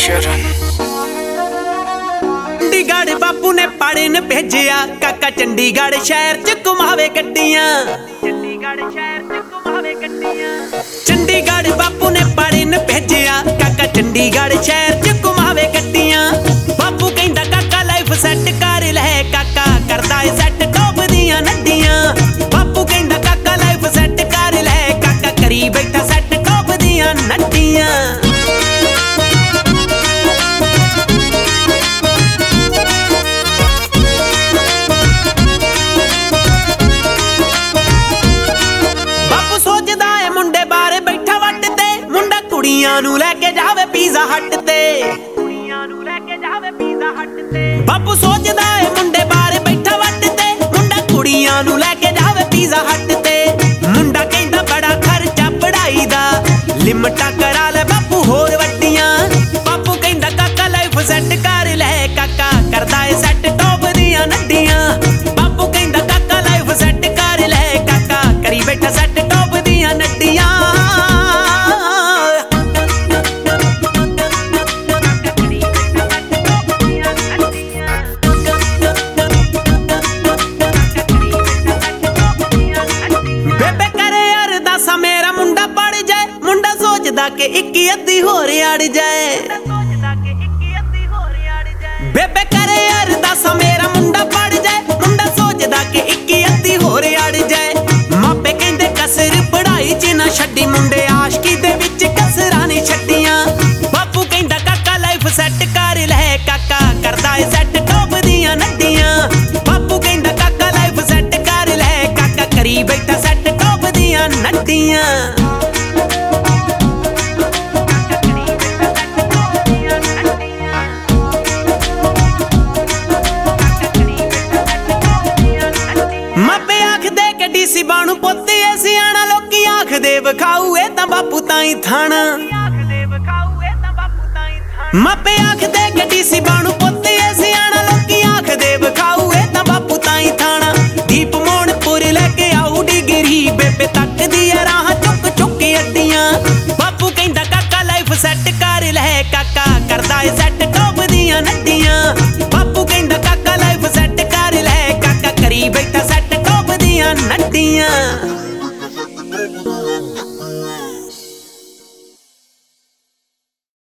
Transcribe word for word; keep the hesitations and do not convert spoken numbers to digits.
शरण। चंडीगढ़ बापू ने पाड़े ने भेजिया काका चंडीगढ़ शहर च घुमावे गड्डियां। चंडीगढ़ शहर च घुमावे गड्डियां। चंडीगढ़ बापू ने पाड़े ने भेजिया काका चंडीगढ़ शहर च घुमावे गड्डियां। बापू कहंदा काका लाइफ सेट कर ले, काका करदा ए सेट टॉप दियां नड्डियां। बापू कहंदा काका लाइफ सेट कर ले, काका करी बैठा सेट टॉप दियां नड्डियां। कुड़ियां नू लेके जावे पिज़्ज़ा हट ते, कुड़ियां नू लेके जावे पिज़्ज़ा हट ते। बापू सोचदा है मुंडे बाहर बैठा वट ते, मुंडा कुड़ियां नू लेके जावे पिज़्ज़ा हट ते। मुंडा कहंदा बड़ा खर्चा पढ़ाई दा, लिमटा करा ले बापू होर वड्डियां। बापू कहंदा काका लाइफ सेट कर ले, काका करदा है सेट टॉप दियां नड्डियां। बापू कहंदा काका लाइफ सेट कर ले, काका करी बैठा सेट टॉप दियां नड्डियां। मेरा मुंडा पड़ जाए, मुंडा सोचदा के इक्की अद्धी होर अड़ जाए। बेबे करे अरदास मेरा मुंडा पड़ जाए, मुंडा सोचदा के इक्की अद्धी होर अड़ जाए। मापे कहंदे कसर पढ़ाई च ना छड्डी, मुंडे आशकी दे विच कसरां नहीं छड्डियां। बापू कहंदा काका लाइफ सेट कर ले, काका करदा ए सेट टॉप दियां नड्डियां। बापू कहंदा काका लाइफ सेट कर ले, काका करी बैठा सेट टॉप दियां नड्डियां। मापे आखदे कि डीसी बाणू पुत्त ए सियाणा, लोकी आखदे विखाऊ ए तां बापू ताईं थाना। मापे आखदे कि डीसी बाणू पुत्त